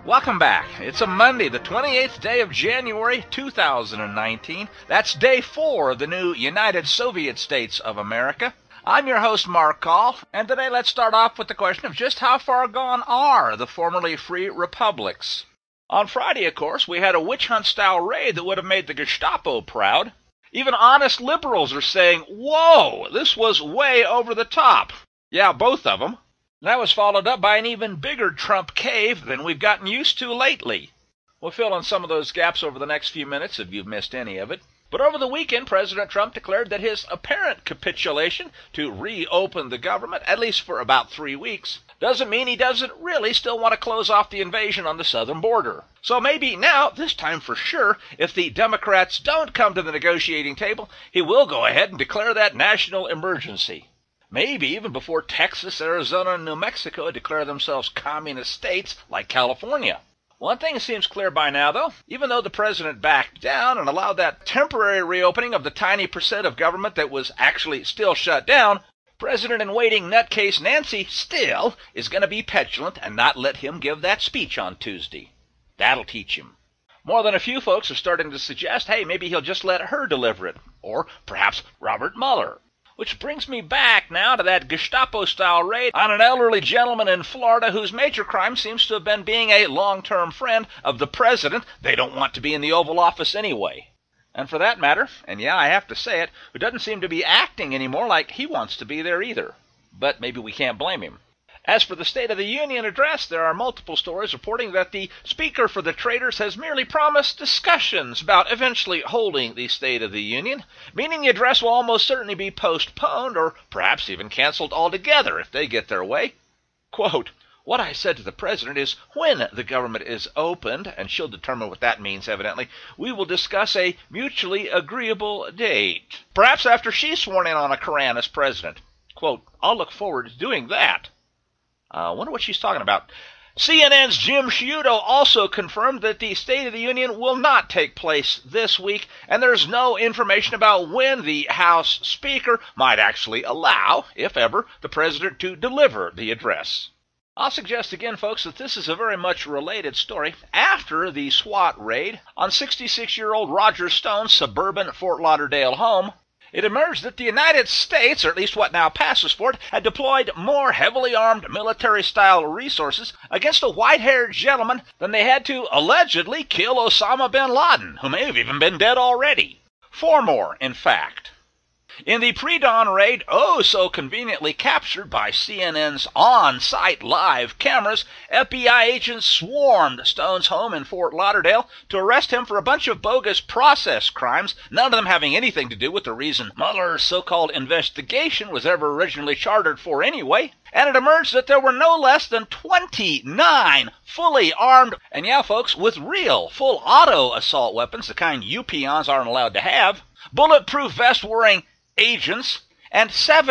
Welcome back. It's a Monday, the 28th day of January, 2019. That's day 4 of the new United Soviet States of America. I'm your host, Mark Call, and today let's start off with the question of just how far gone are the formerly free republics. On Friday, of course, we had a witch hunt-style raid that would have made the Gestapo proud. Even honest liberals are saying, whoa, this was way over the top. Yeah, both of them. That was followed up by an even bigger Trump cave than we've gotten used to lately. We'll fill in some of those gaps over the next few minutes if you've missed any of it. But over the weekend, President Trump declared that his apparent capitulation to reopen the government, at least for about 3 weeks, doesn't mean he doesn't really still want to close off the invasion on the southern border. So maybe now, this time for sure, if the Democrats don't come to the negotiating table, he will go ahead and declare that national emergency. Maybe even before Texas, Arizona, and New Mexico declare themselves communist states like California. One thing seems clear by now, though. Even though the president backed down and allowed that temporary reopening of the tiny percent of government that was actually still shut down, President-in-waiting nutcase Nancy still is going to be petulant and not let him give that speech on Tuesday. That'll teach him. More than a few folks are starting to suggest, hey, maybe he'll just let her deliver it. Or perhaps Robert Mueller. Which brings me back now to that Gestapo-style raid on an elderly gentleman in Florida whose major crime seems to have been being a long-term friend of the president. They don't want to be in the Oval Office anyway. And for that matter, and yeah, I have to say it, who doesn't seem to be acting anymore like he wants to be there either. But maybe we can't blame him. As for the State of the Union address, there are multiple stories reporting that the Speaker for the Traitors has merely promised discussions about eventually holding the State of the Union, meaning the address will almost certainly be postponed or perhaps even canceled altogether if they get their way. Quote, what I said to the President is when the government is opened, and she'll determine what that means evidently, we will discuss a mutually agreeable date. Perhaps after she's sworn in on a Koran as President. Quote, I'll look forward to doing that. I wonder what she's talking about. CNN's Jim Sciutto also confirmed that the State of the Union will not take place this week, and there's no information about when the House Speaker might actually allow, if ever, the President to deliver the address. I'll suggest again, folks, that this is a very much related story. After the SWAT raid on 66-year-old Roger Stone's suburban Fort Lauderdale home, it emerged that the United States, or at least what now passes for it, had deployed more heavily armed military-style resources against a white-haired gentleman than they had to allegedly kill Osama bin Laden, who may have even been dead already. 4 more, in fact. In the pre-dawn raid, oh so conveniently captured by CNN's on-site live cameras, FBI agents swarmed Stone's home in Fort Lauderdale to arrest him for a bunch of bogus process crimes, none of them having anything to do with the reason Mueller's so-called investigation was ever originally chartered for anyway. And it emerged that there were no less than 29 fully armed, and yeah folks, with real full auto assault weapons, the kind you peons aren't allowed to have, bulletproof vest-wearing agents, and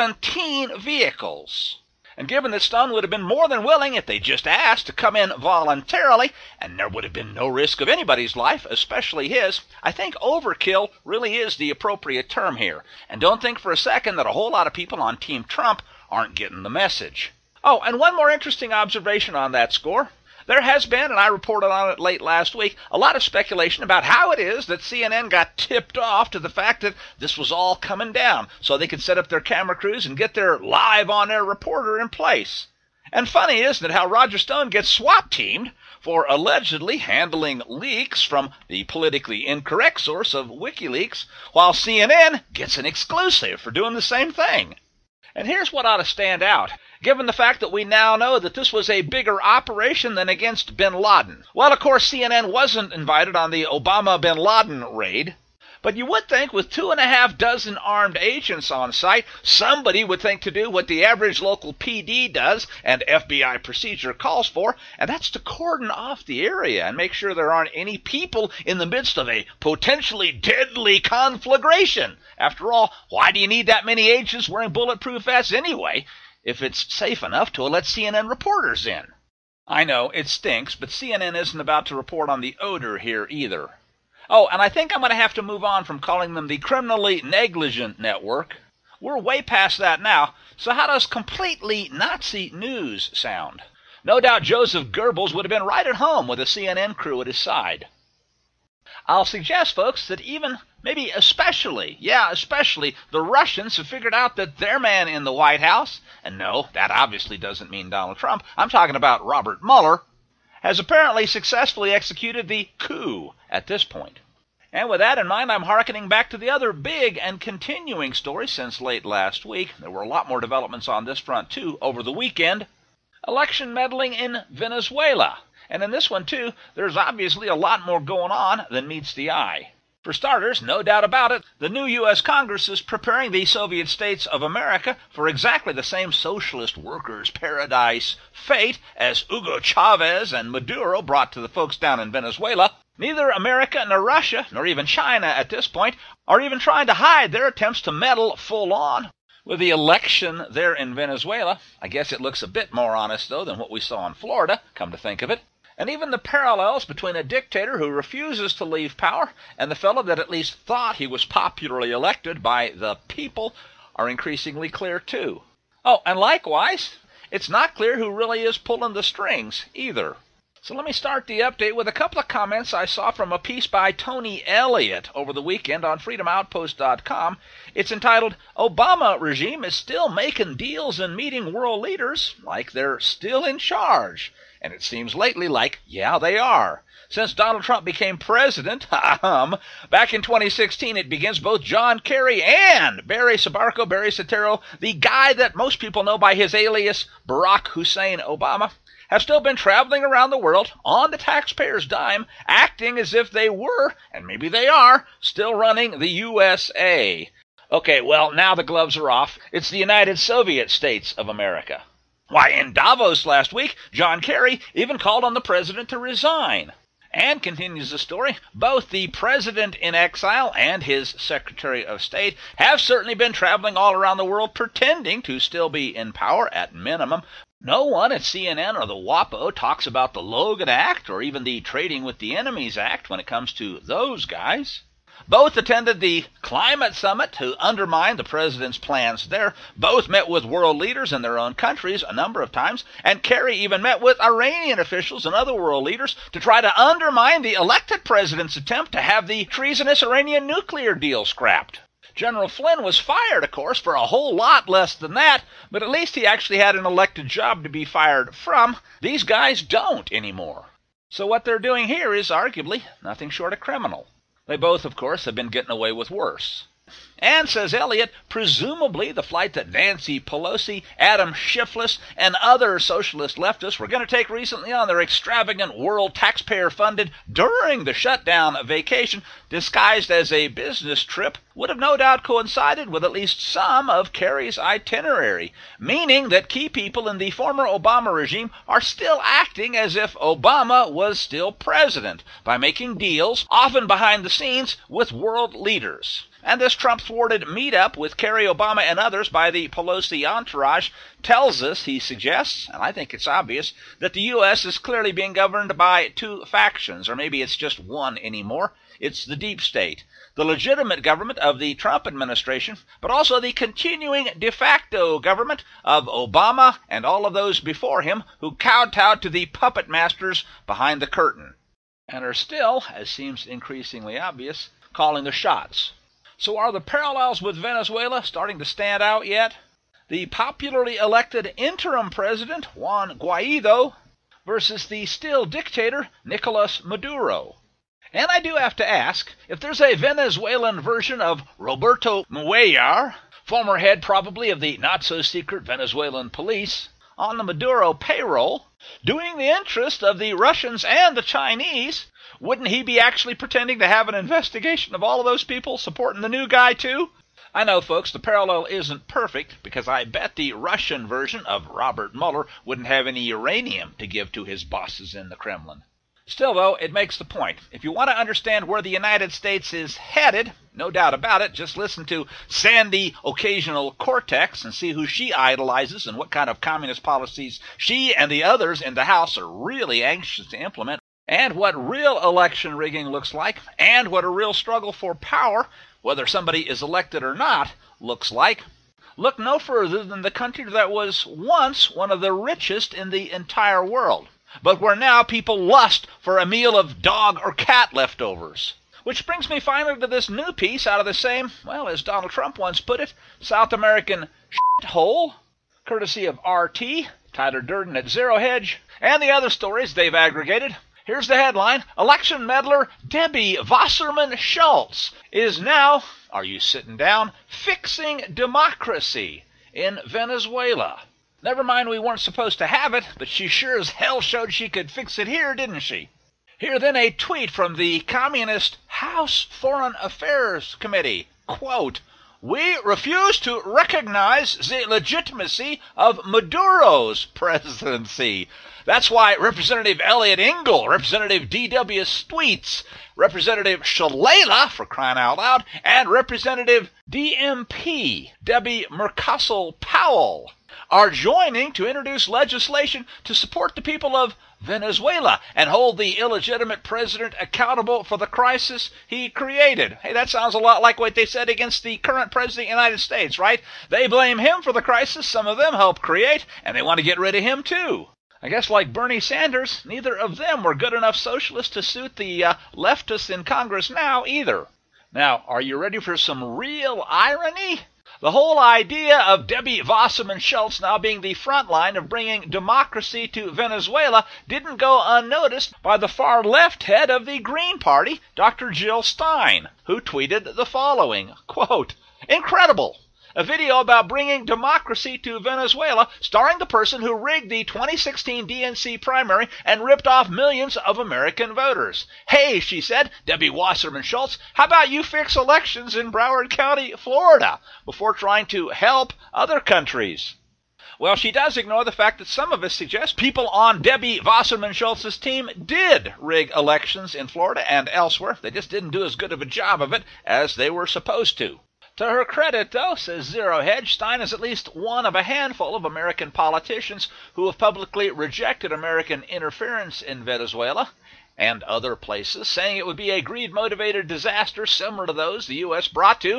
17 vehicles. And given that Stone would have been more than willing if they just asked to come in voluntarily, and there would have been no risk of anybody's life, especially his, I think overkill really is the appropriate term here. And don't think for a second that a whole lot of people on Team Trump aren't getting the message. Oh, and one more interesting observation on that score. There has been, and I reported on it late last week, a lot of speculation about how it is that CNN got tipped off to the fact that this was all coming down so they could set up their camera crews and get their live-on-air reporter in place. And funny, isn't it, how Roger Stone gets SWAT-teamed for allegedly handling leaks from the politically incorrect source of WikiLeaks, while CNN gets an exclusive for doing the same thing. And here's what ought to stand out, given the fact that we now know that this was a bigger operation than against bin Laden. Well, of course, CNN wasn't invited on the Obama bin Laden raid, but you would think with 2.5 dozen armed agents on site, somebody would think to do what the average local PD does and FBI procedure calls for, and that's to cordon off the area and make sure there aren't any people in the midst of a potentially deadly conflagration. After all, why do you need that many agents wearing bulletproof vests anyway, if it's safe enough to let CNN reporters in? I know, it stinks, but CNN isn't about to report on the odor here either. Oh, and I think I'm going to have to move on from calling them the criminally negligent network. We're way past that now, so how does completely Nazi news sound? No doubt Joseph Goebbels would have been right at home with a CNN crew at his side. I'll suggest, folks, that even, maybe especially the Russians have figured out that their man in the White House, and no, that obviously doesn't mean Donald Trump, I'm talking about Robert Mueller, has apparently successfully executed the coup at this point. And with that in mind, I'm hearkening back to the other big and continuing story since late last week. There were a lot more developments on this front, too, over the weekend. Election meddling in Venezuela. And in this one, too, there's obviously a lot more going on than meets the eye. For starters, no doubt about it, the new U.S. Congress is preparing the Soviet states of America for exactly the same socialist workers' paradise fate as Hugo Chavez and Maduro brought to the folks down in Venezuela. Neither America nor Russia, nor even China at this point, are even trying to hide their attempts to meddle full on with the election there in Venezuela. I guess it looks a bit more honest, though, than what we saw in Florida, come to think of it. And even the parallels between a dictator who refuses to leave power and the fellow that at least thought he was popularly elected by the people are increasingly clear, too. Oh, and likewise, it's not clear who really is pulling the strings, either. So let me start the update with a couple of comments I saw from a piece by Tony Elliott over the weekend on freedomoutpost.com. It's entitled, "Obama Regime is Still Making Deals and Meeting World Leaders Like They're Still in Charge." And it seems lately like, yeah, they are. Since Donald Trump became president, back in 2016, it begins both John Kerry and Barry Soetoro, the guy that most people know by his alias Barack Hussein Obama, have still been traveling around the world on the taxpayers' dime, acting as if they were, and maybe they are, still running the USA. Okay, well, now the gloves are off. It's the United Soviet States of America. Why, in Davos last week, John Kerry even called on the president to resign. And, continues the story, both the president in exile and his Secretary of State have certainly been traveling all around the world pretending to still be in power at minimum. No one at CNN or the WAPO talks about the Logan Act or even the Trading with the Enemies Act when it comes to those guys. Both attended the climate summit to undermine the president's plans there. Both met with world leaders in their own countries a number of times, and Kerry even met with Iranian officials and other world leaders to try to undermine the elected president's attempt to have the treasonous Iranian nuclear deal scrapped. General Flynn was fired, of course, for a whole lot less than that, but at least he actually had an elected job to be fired from. These guys don't anymore. So what they're doing here is arguably nothing short of criminal. They both, of course, have been getting away with worse. And, says Elliott, presumably the flight that Nancy Pelosi, Adam Schiff, and other socialist leftists were going to take recently on their extravagant world taxpayer-funded during the shutdown vacation, disguised as a business trip, would have no doubt coincided with at least some of Kerry's itinerary, meaning that key people in the former Obama regime are still acting as if Obama was still president by making deals, often behind the scenes, with world leaders. And this Trump-thwarted meetup with Kerry, Obama, and others by the Pelosi entourage tells us, he suggests, and I think it's obvious, that the U.S. is clearly being governed by two factions, or maybe it's just one anymore. It's the deep state, the legitimate government of the Trump administration, but also the continuing de facto government of Obama and all of those before him who kowtowed to the puppet masters behind the curtain, and are still, as seems increasingly obvious, calling the shots. So are the parallels with Venezuela starting to stand out yet? The popularly elected interim president, Juan Guaido, versus the still dictator, Nicolas Maduro. And I do have to ask, if there's a Venezuelan version of Roberto Muellar, former head probably of the not-so-secret Venezuelan police, on the Maduro payroll, doing the interest of the Russians and the Chinese, wouldn't he be actually pretending to have an investigation of all of those people supporting the new guy, too? I know, folks, the parallel isn't perfect, because I bet the Russian version of Robert Mueller wouldn't have any uranium to give to his bosses in the Kremlin. Still, though, it makes the point. If you want to understand where the United States is headed, no doubt about it, just listen to Sandy Occasional Cortex and see who she idolizes and what kind of communist policies she and the others in the House are really anxious to implement, and what real election rigging looks like, and what a real struggle for power, whether somebody is elected or not, looks like. Look no further than the country that was once one of the richest in the entire world, but where now people lust for a meal of dog or cat leftovers. Which brings me finally to this new piece out of the same, well, as Donald Trump once put it, South American shithole, courtesy of RT, Tyler Durden at Zero Hedge, and the other stories they've aggregated. Here's the headline: Election meddler Debbie Wasserman Schultz is now, are you sitting down, fixing democracy in Venezuela. Never mind we weren't supposed to have it, but she sure as hell showed she could fix it here, didn't she? Here then a tweet from the Communist House Foreign Affairs Committee. Quote, "We refuse to recognize the legitimacy of Maduro's presidency. That's why Representative Elliot Engel, Representative D.W. Steitz, Representative Shalala, for crying out loud, and Representative DMP Debbie Murkosel-Powell are joining to introduce legislation to support the people of Venezuela and hold the illegitimate president accountable for the crisis he created." Hey, that sounds a lot like what they said against the current president of the United States, right? They blame him for the crisis some of them helped create, and they want to get rid of him too. I guess like Bernie Sanders, neither of them were good enough socialists to suit the leftists in Congress now either. Now, are you ready for some real irony? The whole idea of Debbie Wasserman Schultz now being the front line of bringing democracy to Venezuela didn't go unnoticed by the far left head of the Green Party, Dr. Jill Stein, who tweeted the following, quote, "Incredible! A video about bringing democracy to Venezuela, starring the person who rigged the 2016 DNC primary and ripped off millions of American voters. Hey," she said, "Debbie Wasserman Schultz, how about you fix elections in Broward County, Florida, before trying to help other countries?" Well, she does ignore the fact that some of us suggest people on Debbie Wasserman Schultz's team did rig elections in Florida and elsewhere. They just didn't do as good of a job of it as they were supposed to. To her credit, though, says Zero Hedge, Stein is at least one of a handful of American politicians who have publicly rejected American interference in Venezuela and other places, saying it would be a greed-motivated disaster similar to those the U.S. brought to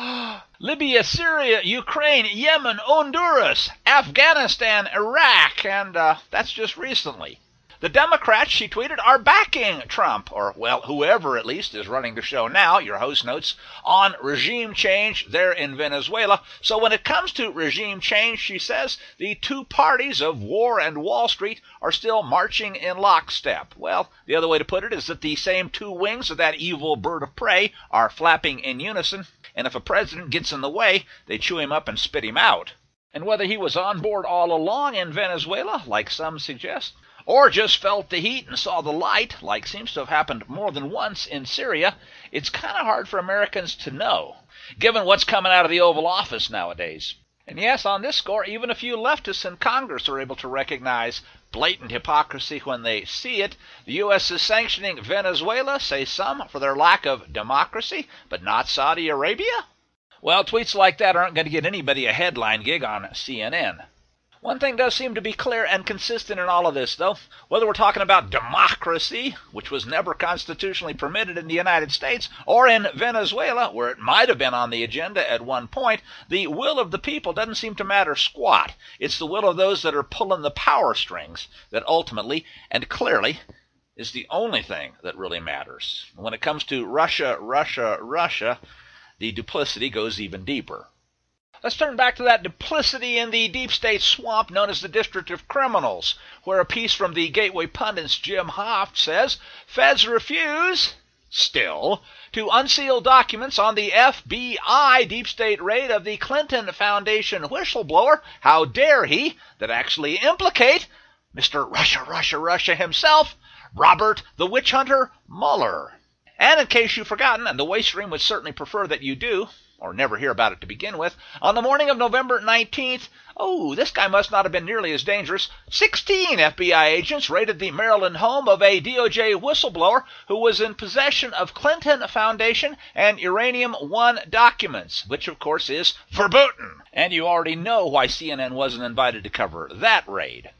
Libya, Syria, Ukraine, Yemen, Honduras, Afghanistan, Iraq, and that's just recently. The Democrats, she tweeted, are backing Trump, or, well, whoever at least is running the show now, your host notes, on regime change there in Venezuela. So when it comes to regime change, she says, the two parties of war and Wall Street are still marching in lockstep. Well, the other way to put it is that the same two wings of that evil bird of prey are flapping in unison, and if a president gets in the way, they chew him up and spit him out. And whether he was on board all along in Venezuela, like some suggest, or just felt the heat and saw the light, like seems to have happened more than once in Syria, it's kind of hard for Americans to know, given what's coming out of the Oval Office nowadays. And yes, on this score, even a few leftists in Congress are able to recognize blatant hypocrisy when they see it. The U.S. is sanctioning Venezuela, say some, for their lack of democracy, but not Saudi Arabia? Well, tweets like that aren't going to get anybody a headline gig on CNN. One thing does seem to be clear and consistent in all of this, though. Whether we're talking about democracy, which was never constitutionally permitted in the United States, or in Venezuela, where it might have been on the agenda at one point, the will of the people doesn't seem to matter squat. It's the will of those that are pulling the power strings that ultimately and clearly is the only thing that really matters. When it comes to Russia, the duplicity goes even deeper. Let's turn back to that duplicity in the deep state swamp known as the District of Criminals, where a piece from the Gateway Pundit's Jim Hoft says, Feds refuse, still, to unseal documents on the FBI deep state raid of the Clinton Foundation whistleblower, how dare he, that actually implicate Mr. Russia himself, Robert the Witch Hunter Mueller. And in case you've forgotten, and the waste stream would certainly prefer that you do, or never hear about it to begin with, on the morning of November 19th, this guy must not have been nearly as dangerous, 16 FBI agents raided the Maryland home of a DOJ whistleblower who was in possession of Clinton Foundation and Uranium One documents, which of course is verboten. And you already know why CNN wasn't invited to cover that raid.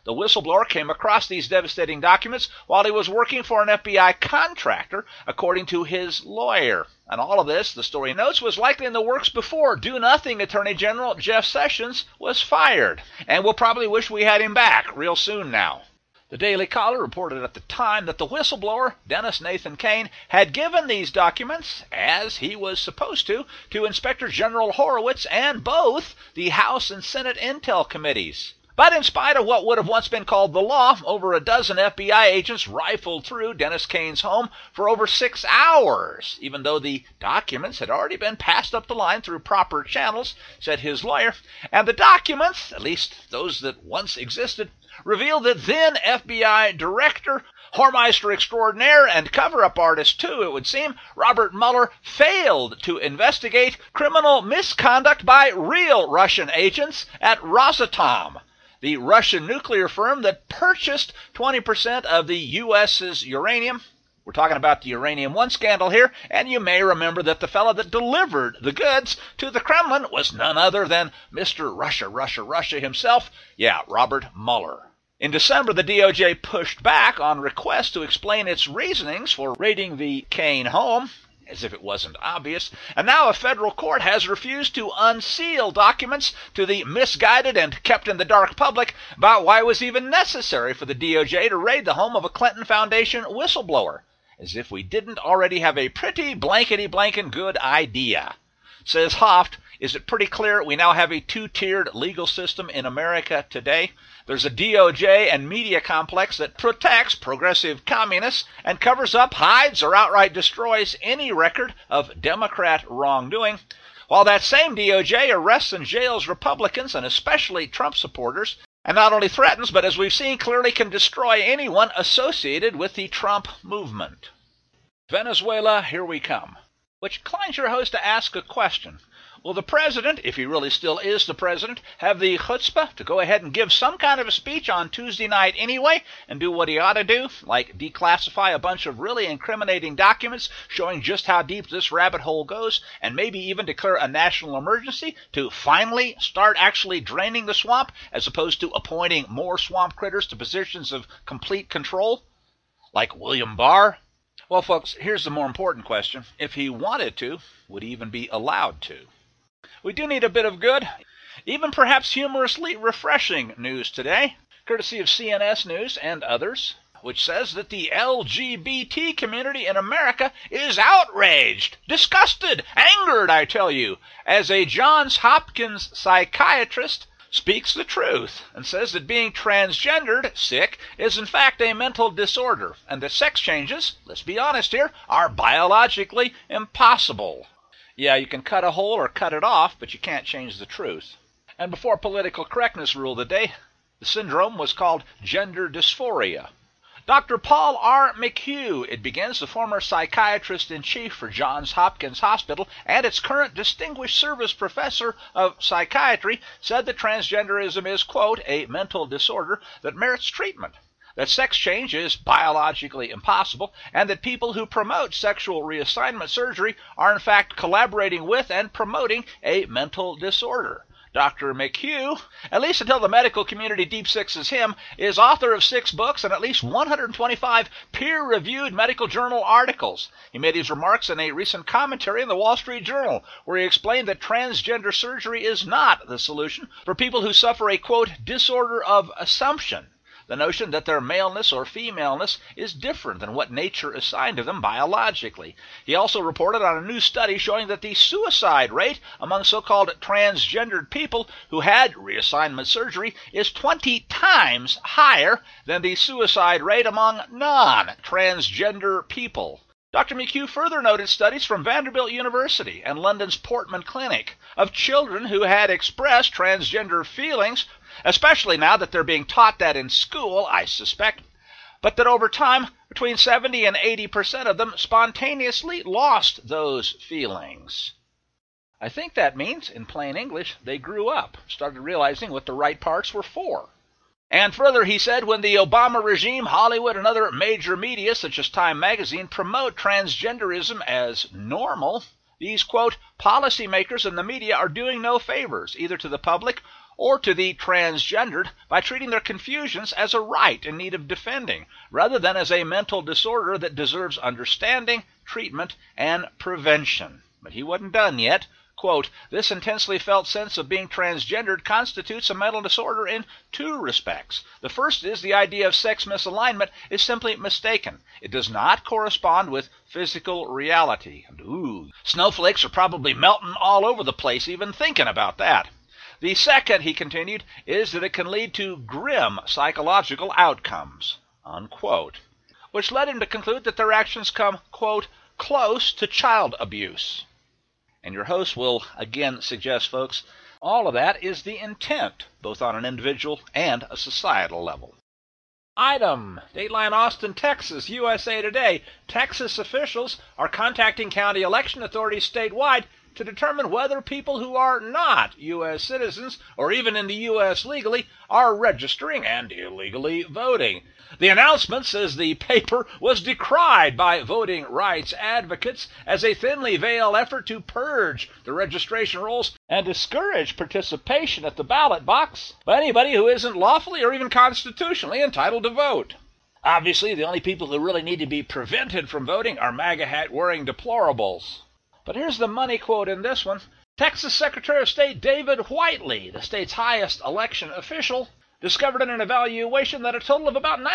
The whistleblower came across these devastating documents while he was working for an FBI contractor, according to his lawyer. And all of this, the story notes, was likely in the works before do-nothing Attorney General Jeff Sessions was fired. And we'll probably wish we had him back real soon now. The Daily Caller reported at the time that the whistleblower, Dennis Nathan Cain, had given these documents, as he was supposed to Inspector General Horowitz and both the House and Senate Intel Committees. But in spite of what would have once been called the law, over a dozen FBI agents rifled through Dennis Cain's home for over 6 hours, even though the documents had already been passed up the line through proper channels, said his lawyer. And the documents, at least those that once existed, revealed that then FBI Director, whoremeister extraordinaire, and cover-up artist too, it would seem, Robert Mueller failed to investigate criminal misconduct by real Russian agents at Rosatom, the Russian nuclear firm that purchased 20% of the U.S.'s uranium. We're talking about the Uranium One scandal here, and you may remember that the fellow that delivered the goods to the Kremlin was none other than Mr. Russia himself, Robert Mueller. In December, the DOJ pushed back on requests to explain its reasonings for raiding the Cain home, as if it wasn't obvious, and now a federal court has refused to unseal documents to the misguided and kept-in-the-dark public about why it was even necessary for the DOJ to raid the home of a Clinton Foundation whistleblower, as if we didn't already have a pretty blankety-blankin' good idea. Says Hoft, is it pretty clear we now have a two-tiered legal system in America today? There's a DOJ and media complex that protects progressive communists and covers up, hides, or outright destroys any record of Democrat wrongdoing, while that same DOJ arrests and jails Republicans and especially Trump supporters, and not only threatens, but as we've seen, clearly can destroy anyone associated with the Trump movement. Venezuela, here we come. Which inclines your host to ask a question. Will the president, if he really still is the president, have the chutzpah to go ahead and give some kind of a speech on Tuesday night anyway and do what he ought to do, like declassify a bunch of really incriminating documents showing just how deep this rabbit hole goes, and maybe even declare a national emergency to finally start actually draining the swamp as opposed to appointing more swamp critters to positions of complete control, like William Barr? Well, folks, here's the more important question. If he wanted to, would he even be allowed to? We do need a bit of good, even perhaps humorously refreshing news today, courtesy of CNS News and others, which says that the LGBT community in America is outraged, disgusted, angered, I tell you, as a Johns Hopkins psychiatrist speaks the truth and says that being transgendered, sick, is in fact a mental disorder, and that sex changes, let's be honest here, are biologically impossible. Yeah, you can cut a hole or cut it off, but you can't change the truth. And before political correctness ruled the day, the syndrome was called gender dysphoria. Dr. Paul R. McHugh, it begins, the former psychiatrist-in-chief for Johns Hopkins Hospital and its current distinguished service professor of psychiatry, said that transgenderism is, quote, a mental disorder that merits treatment, that sex change is biologically impossible, and that people who promote sexual reassignment surgery are in fact collaborating with and promoting a mental disorder. Dr. McHugh, at least until the medical community deep sixes him, is author of 6 books and at least 125 peer-reviewed medical journal articles. He made his remarks in a recent commentary in the Wall Street Journal, where he explained that transgender surgery is not the solution for people who suffer a, quote, disorder of assumption. The notion that their maleness or femaleness is different than what nature assigned to them biologically. He also reported on a new study showing that the suicide rate among so-called transgendered people who had reassignment surgery is 20 times higher than the suicide rate among non-transgender people. Dr. McHugh further noted studies from Vanderbilt University and London's Portman Clinic of children who had expressed transgender feelings, especially now that they're being taught that in school, I suspect, but that over time, between 70 and 80% of them spontaneously lost those feelings. I think that means, in plain English, they grew up, started realizing what the right parts were for. And further, he said, when the Obama regime, Hollywood, and other major media, such as Time magazine, promote transgenderism as normal, these, quote, policymakers and the media are doing no favors, either to the public or to the transgendered by treating their confusions as a right in need of defending, rather than as a mental disorder that deserves understanding, treatment, and prevention. But he wasn't done yet. Quote, this intensely felt sense of being transgendered constitutes a mental disorder in two respects. The first is the idea of sex misalignment is simply mistaken. It does not correspond with physical reality. And snowflakes are probably melting all over the place even thinking about that. The second, he continued, is that it can lead to grim psychological outcomes, unquote, which led him to conclude that their actions come, quote, close to child abuse. And your host will again suggest, folks, all of that is the intent, both on an individual and a societal level. Item, Dateline Austin, Texas, USA Today. Texas officials are contacting county election authorities statewide to determine whether people who are not U.S. citizens, or even in the U.S. legally, are registering and illegally voting. The announcement, says the paper, was decried by voting rights advocates as a thinly veiled effort to purge the registration rolls and discourage participation at the ballot box by anybody who isn't lawfully or even constitutionally entitled to vote. Obviously, the only people who really need to be prevented from voting are MAGA hat-wearing deplorables. But here's the money quote in this one. Texas Secretary of State David Whiteley, the state's highest election official, discovered in an evaluation that a total of about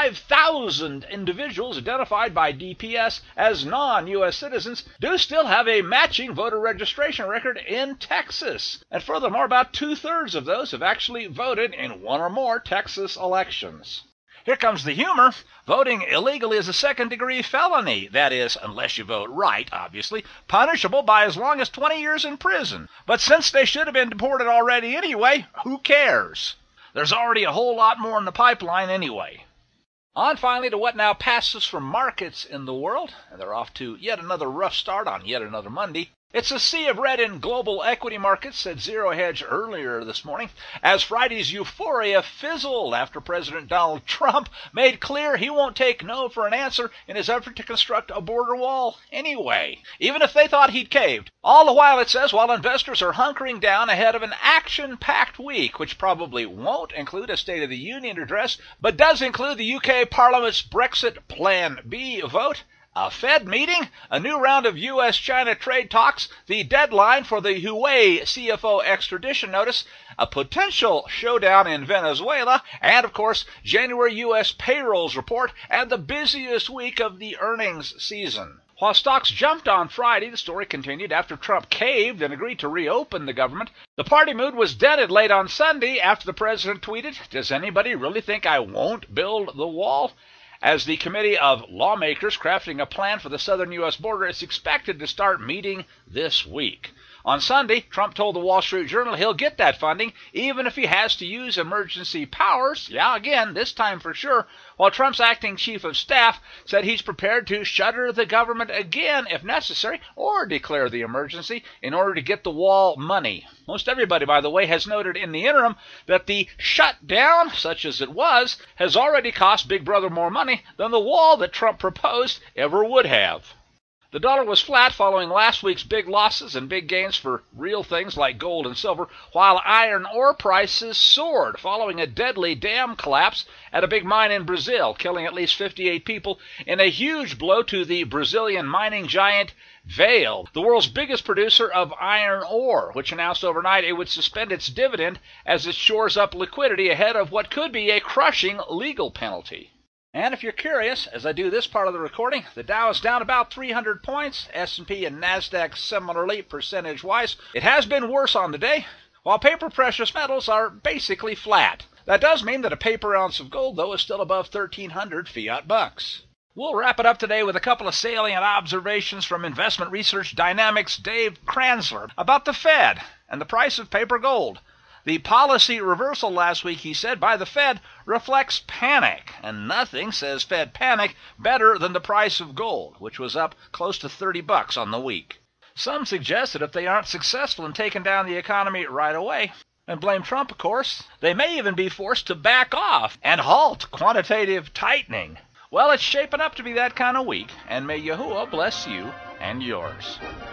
95,000 individuals identified by DPS as non-U.S. citizens do still have a matching voter registration record in Texas. And furthermore, about two-thirds of those have actually voted in one or more Texas elections. Here comes the humor. Voting illegally is a second-degree felony. That is, unless you vote right, obviously, punishable by as long as 20 years in prison. But since they should have been deported already anyway, who cares? There's already a whole lot more in the pipeline anyway. On finally to what now passes for markets in the world, and they're off to yet another rough start on yet another Monday. It's a sea of red in global equity markets, said Zero Hedge earlier this morning, as Friday's euphoria fizzled after President Donald Trump made clear he won't take no for an answer in his effort to construct a border wall anyway, even if they thought he'd caved. All the while, it says, while investors are hunkering down ahead of an action-packed week, which probably won't include a State of the Union address, but does include the UK Parliament's Brexit Plan B vote, a Fed meeting, a new round of U.S.-China trade talks, the deadline for the Huawei CFO extradition notice, a potential showdown in Venezuela, and, of course, January U.S. payrolls report, and the busiest week of the earnings season. While stocks jumped on Friday, the story continued after Trump caved and agreed to reopen the government. The party mood was dented late on Sunday after the president tweeted, "Does anybody really think I won't build the wall?" As the committee of lawmakers crafting a plan for the southern U.S. border is expected to start meeting this week. On Sunday, Trump told the Wall Street Journal he'll get that funding, even if he has to use emergency powers. Yeah, again, this time for sure. While Trump's acting chief of staff said he's prepared to shutter the government again if necessary, or declare the emergency in order to get the wall money. Most everybody, by the way, has noted in the interim that the shutdown, such as it was, has already cost Big Brother more money than the wall that Trump proposed ever would have. The dollar was flat following last week's big losses and big gains for real things like gold and silver, while iron ore prices soared following a deadly dam collapse at a big mine in Brazil, killing at least 58 people in a huge blow to the Brazilian mining giant Vale, the world's biggest producer of iron ore, which announced overnight it would suspend its dividend as it shores up liquidity ahead of what could be a crushing legal penalty. And if you're curious, as I do this part of the recording, the Dow is down about 300 points, S&P and NASDAQ similarly percentage-wise. It has been worse on the day, while paper precious metals are basically flat. That does mean that a paper ounce of gold, though, is still above 1,300 fiat bucks. We'll wrap it up today with a couple of salient observations from Investment Research Dynamics' Dave Kranzler about the Fed and the price of paper gold. The policy reversal last week, he said, by the Fed reflects panic, and nothing says Fed panic better than the price of gold, which was up close to $30 on the week. Some suggest that if they aren't successful in taking down the economy right away, and blame Trump, of course, they may even be forced to back off and halt quantitative tightening. Well, it's shaping up to be that kind of week, and may Yahuwah bless you and yours.